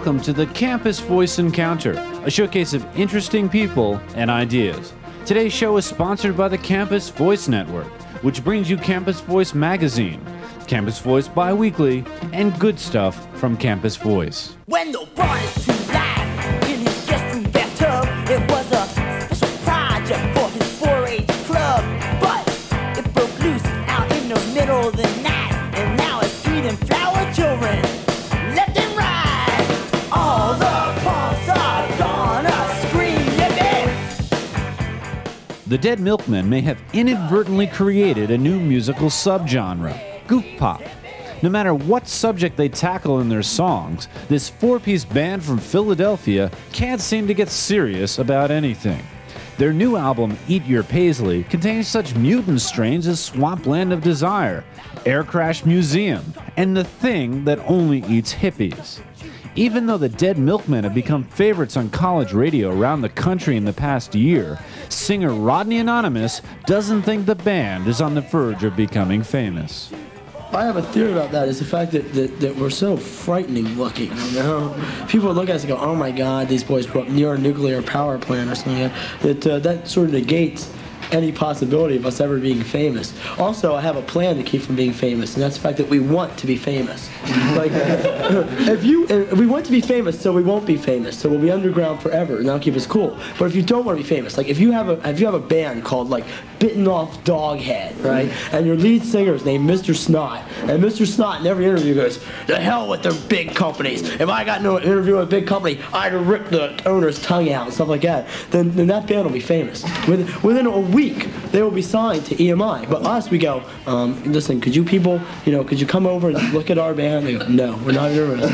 welcome to the Campus Voice Encounter, a showcase of interesting people and ideas. Today's show is sponsored by the Campus Voice Network, which brings you Campus Voice Magazine, Campus Voice Biweekly, and good stuff from Campus Voice. Wendell brought it to life in his guest room bathtub. It was a special project for his 4-H club, but it broke loose out in the middle of the night, and now it's eating flower children left and right. All the punks are gonna scream, yippee! The Dead Milkmen may have inadvertently created a new musical subgenre, goof pop. No matter what subject they tackle in their songs, this four-piece band from Philadelphia can't seem to get serious about anything. Their new album, Eat Your Paisley, contains such mutant strains as Swampland of Desire, Air Crash Museum, and The Thing That Only Eats Hippies. Even though the Dead Milkmen have become favorites on college radio around the country in the past year, singer Rodney Anonymous doesn't think the band is on the verge of becoming famous. I have a theory about that. Is the fact that we're so frightening looking, you know? People look at us and go, oh my God, these boys grew up near a nuclear power plant or something. That sort of negates any possibility of us ever being famous. Also, I have a plan to keep from being famous, and that's the fact that we want to be famous. Like, we want to be famous, so we won't be famous. So we'll be underground forever, and that'll keep us cool. But if you don't want to be famous, like if you have a band called like Bitten Off Doghead, right? And your lead singer is named Mr. Snot, and Mr. Snot in every interview goes, "The hell with the big companies. If I got no interview with a big company, I'd rip the owner's tongue out and stuff like that." Then that band will be famous. Within a week, they will be signed to EMI. But us, we go, listen, could you people, could you come over and look at our band? They go, no, we're not interested.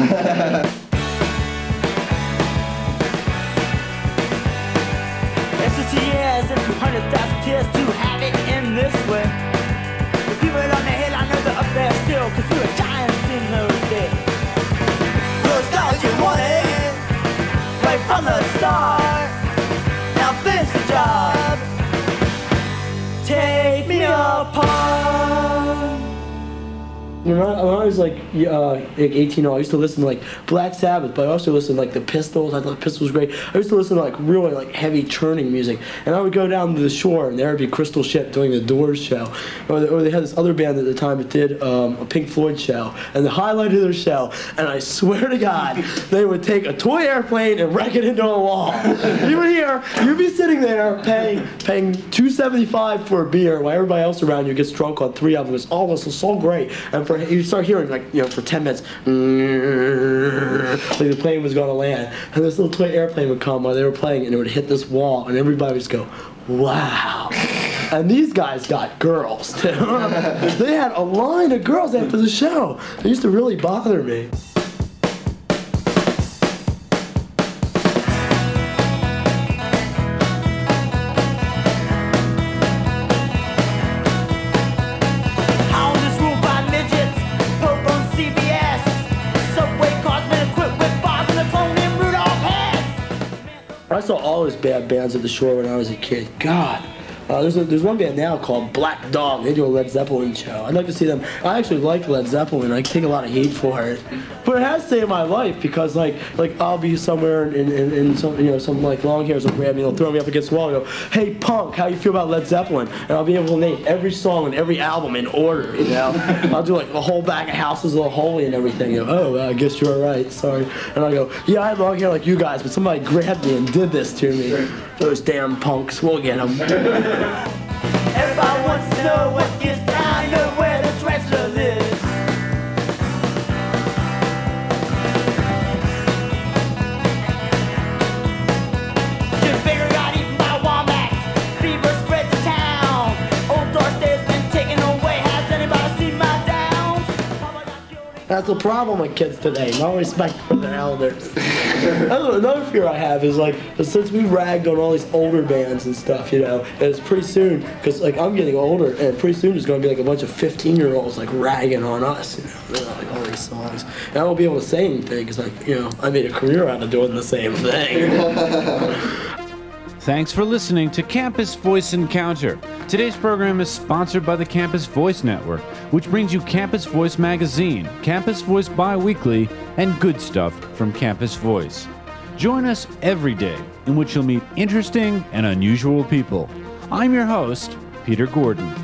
STS and 200,000 tears to have it in this way. The people on the hill, I know they're up there still, cause we were giants in those days. Those stars you wanted, right from the start. Now finish the job. Take me apart. When I was like 18, I used to listen to like Black Sabbath, but I also listened to like the Pistols. I thought Pistols was great. I used to listen to like really like heavy churning music, and I would go down to the shore, and there would be Crystal Ship doing the Doors show, or they had this other band at the time that did a Pink Floyd show, and the highlight of their show, and I swear to God, they would take a toy airplane and wreck it into a wall. You would hear, you'd be sitting there paying $2.75 for a beer, while everybody else around you gets drunk on 3 of them. It's almost so great, and you start hearing for 10 minutes, like the plane was going to land, and this little toy airplane would come while they were playing, and it would hit this wall, and everybody would just go, wow. And these guys got girls too. They had a line of girls after the show. It used to really bother me. I saw all those bad bands at the shore when I was a kid. God. There's one band now called Black Dog. They do a Led Zeppelin show. I'd like to see them. I actually like Led Zeppelin. I take a lot of heat for it, but it has saved my life because like I'll be somewhere in some like long hairs will grab me, they'll throw me up against the wall and go, "Hey punk, how you feel about Led Zeppelin?" And I'll be able to name every song and every album in order. I'll do like a whole bag of Houses of the Holy and everything. Oh, well, I guess you're right. Sorry. And I go, "Yeah, I had long hair like you guys, but somebody grabbed me and did this to me. Those damn punks. We'll get them." Everybody wants to know what gets down, know where the treasure lives. Jim Baker got eaten by wombats. Fever spread to town. Old Doorstay's been taken away. Has anybody seen my downs? That's the problem with kids today. No respect for their elders. Another fear I have is like, since we ragged on all these older bands and stuff, it's pretty soon, because like I'm getting older, and pretty soon there's going to be like a bunch of 15-year-olds like ragging on us, like all these songs. And I won't be able to say anything because I made a career out of doing the same thing. Thanks for listening to Campus Voice Encounter. Today's program is sponsored by the Campus Voice Network, which brings you Campus Voice Magazine, Campus Voice Biweekly, and good stuff from Campus Voice. Join us every day, in which you'll meet interesting and unusual people. I'm your host, Peter Gordon.